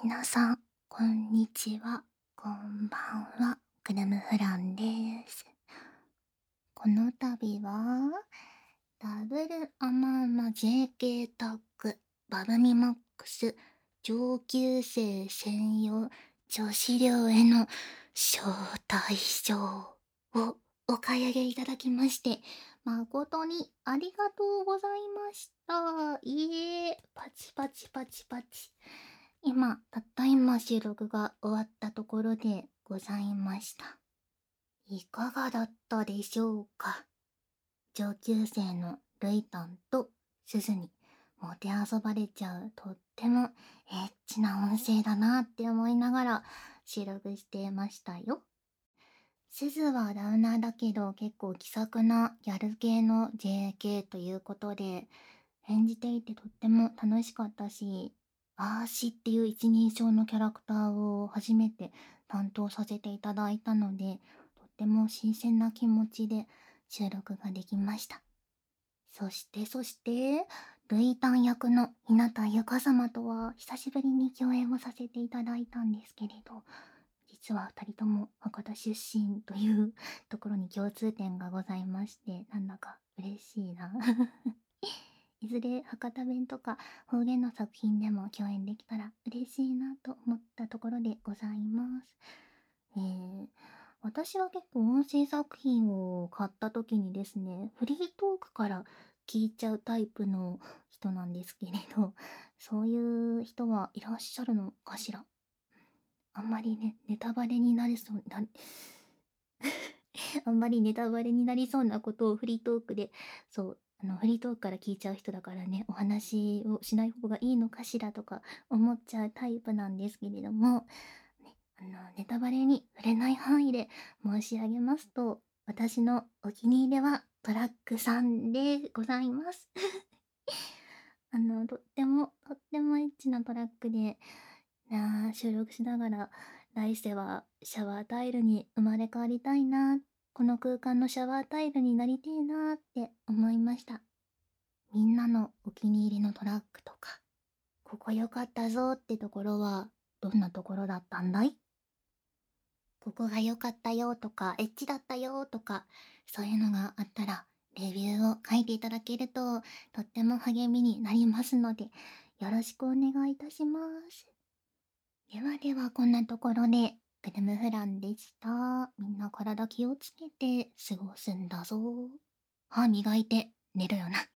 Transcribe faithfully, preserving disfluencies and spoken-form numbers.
皆さん、こんにちは。こんばんは。クルムフランです。この度は、ダブルアマーマ ジェーケー タッグバルミマックス上級生専用女子寮への招待状をお買い上げいただきまして、誠にありがとうございました。いえ、パチパチパチパチ。今、たった今収録が終わったところでございました。いかがだったでしょうか。上級生のルイタンとスズにもてあそばれちゃうとってもエッチな音声だなって思いながら収録してましたよ。スズはラウナーだけど結構気さくなギャル系の ジェーケー ということで演じていてとっても楽しかったし、アーシっていう一人称のキャラクターを初めて担当させていただいたので、とっても新鮮な気持ちで収録ができました。そしてそして、ルイタン役の日向ゆか様とは久しぶりに共演をさせていただいたんですけれど、実はふたりとも博多出身というところに共通点がございまして、なんだか嬉しいな。いずれ博多弁とか方言の作品でも共演できたら嬉しいなと思ったところでございます。えー、私は結構音声作品を買った時にですね、フリートークから聞いちゃうタイプの人なんですけれど、そういう人はいらっしゃるのかしら。あんまりね、ネタバレになりそうな、あんまりネタバレになりそうなことをフリートークで、そう、あの、フリートークから聞いちゃう人だからね、お話をしない方がいいのかしらとか思っちゃうタイプなんですけれども、ね、あの、ネタバレに触れない範囲で申し上げますと、私のお気に入りはトラックさんでございます。あの、とっても、とってもエッチなトラックで、なあ、収録しながら、来世はシャワータイルに生まれ変わりたいな、この空間のシャワータイルになりてえなって思いました。みんなのお気に入りのトラックとか、ここ良かったぞってところは、どんなところだったんだい？ここが良かったよとか、エッチだったよとか、そういうのがあったら、レビューを書いていただけると、とっても励みになりますので、よろしくお願いいたします。ではでは、こんなところで、グルムフランでした。みんな体気をつけて過ごすんだぞ。歯磨いて寝るよな。